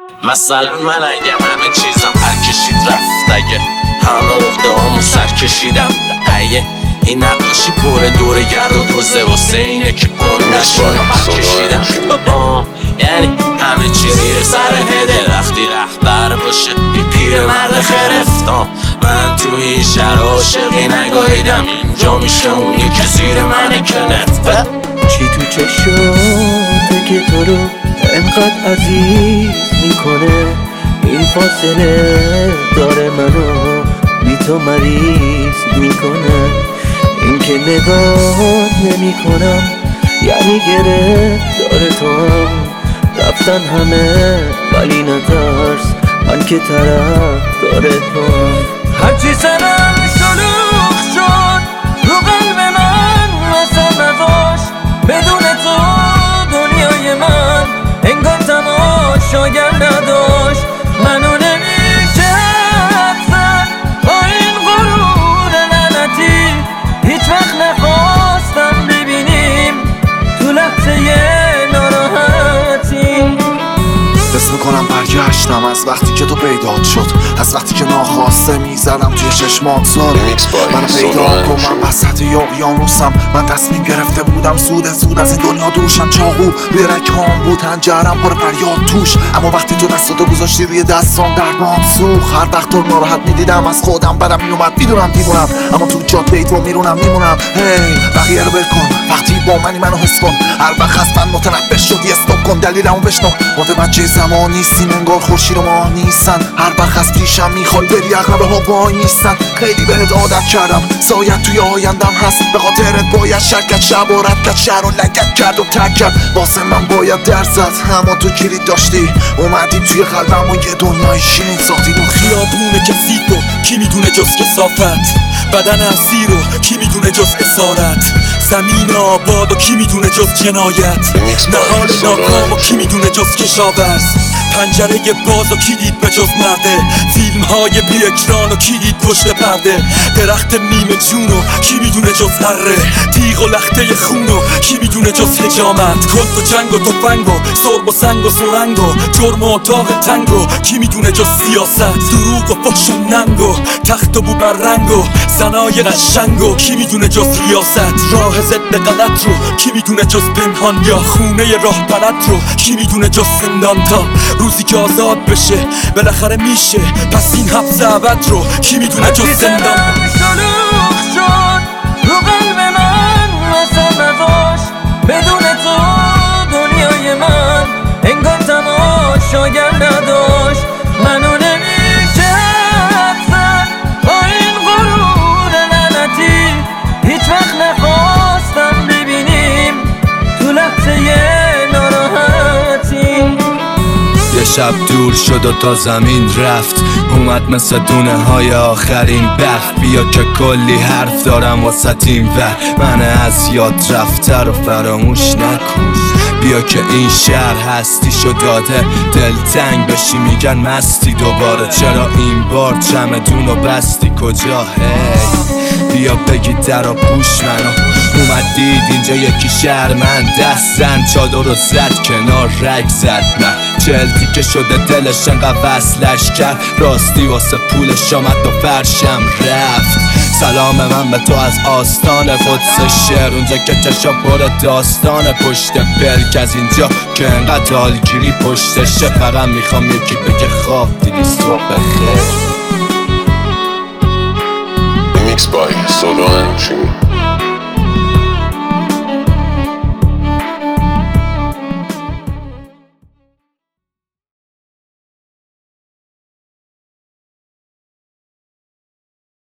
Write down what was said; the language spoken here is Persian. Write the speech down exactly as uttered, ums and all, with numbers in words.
مثلا من اگه همه چیزم هر کشید رفت، اگه همه اخده همو سر کشیدم، اگه این نقاشی پر دور گرد و دوزه واسه اینه که گندش رو من کشیدم. یعنی همه چیزی سر هده وقتی رهبر باشه این پیر مرد خرفتان. من تو این شهر عاشقی نگاهیدم، اینجا میشه اونی که زیر منه که نفت. چی تو چشاته که تو رو انقدر عزیز میکنه؟ این فاصله داره منو بی تو مریض میکنه. این که نگاه نمی کنم یعنی گره داره تو هم رفتن همه، ولی نترس من که طرف داره تو هم. هرچی سرم شلوغ شد رو قلب من واسه نداشت، بدون تو دنیای من انگار تماشاگر نداشت. منو نمیشه حدزن با این غرور لعنتی، هیچ وقت نخواستم ببینیم تو لحظه ناراحتی. حس میکنم برگشتم از وقتی که تو پیدات شد، از وقتی که ناخواسته میزدم توی چشمات زل. من پیدا کن، من وسط اقیانوسم، من تصمیم گرفته بودم زود زود از این دنیا دوشم. چاقو روی رکام بود، هنجرم پر فریاد توش، اما وقتی تو دستاتو گذاشتی روی دستام درمان سوخت. هر وقت تو ناراحت میدیدم از خودم بدم میومد، میدونم دیوونم اما تو جاده تو میرونم میمونم. هی بقیه رو ول کن، وقتی با منی منو حس کن. هر وقت از من متنفر شدی استاپ کن، دلیلمو بشنو. متوجه زمان نیستیم انگار خورشید و ماه نیستن، هر وقت از پیشم میخوای بری عقبه ها وای نیستن. خیلی بهت عادت کردم، سایت توی آیندم هست، به خاطرت باید شرکت شب و رد کرد، شهر و لگت کرد و ترک کرد. واسه من باید درزد اما تو کلید داشتی، اومدی توی قلبم و یه دنیای شیرین ساختی. تو خیابونه کسی رو کی میدونه جز کثافت، بدن اسیر رو کی میدونه جز اسارت، زمین آباد و کی میدونه جز جنایت، نهال ناکام و کی میدونه جز کشاورز، پنجره باز و کی دید به جز مرده، فیلم های بی اکران و کی دید پشت پرده، درخت نیمه جون و کی میدونه جز هره، تیغ و لخته خون و کی میدونه جز حجامت، کلت و جنگ و تفنگ و سرب و سنگ و سرنگ و جرم و اتاق تنگ و کی میدونه جز سیاست، دروغ و فحش و ننگ و تخت و بو بر رنگ و زنای قشنگ و کی میدونه جز ریاست، راه ضد غلط رو کی میدونه جز پنهان، یا خونه راه بلد رو کی میدونه جز زندان. تا روزی که آزاد بشه بالاخره میشه، پس این حبس ابد رو کی میدونه جز زندان. شلوغ شد رو قلب من واسه نداشت، بدون تو دنیای من انگار تماشاگر نداشت. منو نمیشه حدزن با این غرور لعنتی، هیچ وقت نخواستم ببینیم تو لحظه ناراحتی. یه شب دور شد و تا زمین رفت، اومد مثل دونه های آخرین برف. بیا که کلی حرف دارم واسه این ور، من از یاد رفته رو فراموش نکن. بیا که این شهر هستی شو داده دلتنگ بشی، میگن مستی دوباره، چرا این بار چمدون و بستی کجا؟ هی بیا بگی در و پوش منو، اومد دید اینجا یکی شهر من، دست زن چادر رو زد کنار رگ زد، من چلتی که شده دلش انقدر وصلش کرد، راستی واسه پولش آمد و فرشم رفت. سلام من به تو از آستان قدس شهر، اونجا که چشم پر داستان پشت برک، از اینجا که انقدر حالگیری پشتشه، فقط میخوام یکی بگه خواب دیدی صبح بخیر. Mixed by Solo and Jimmy.